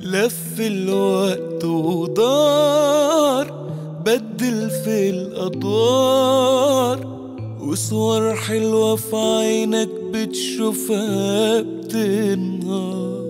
لف الوقت ودار، بدل في الأدوار، وصور حلوة في عينك بتشوفها بتنهار.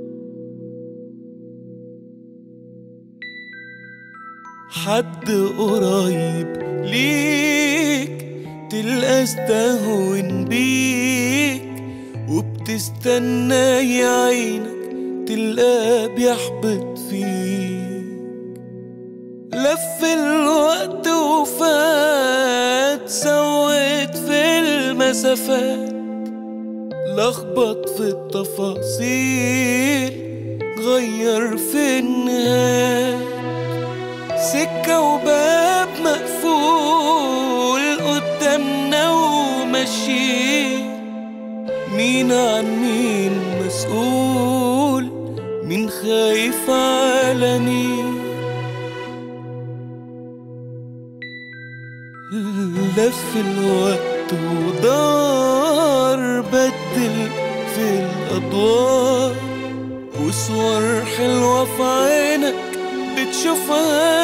حد قريب ليك تلقى استهون بيك، وبتستنى يعينك تلقى بيحبط فيك. لف الوقت وفات، سويت في المسافات، لخبط في التفاصيل، غير في النهاية. سكة وباب مقفول قدامنا وماشيين، مين عن مين مسؤول، مين خايف على مين. لف الوقت ودار، بدل في الأدوار، وصور حلوة في عينك بتشوفها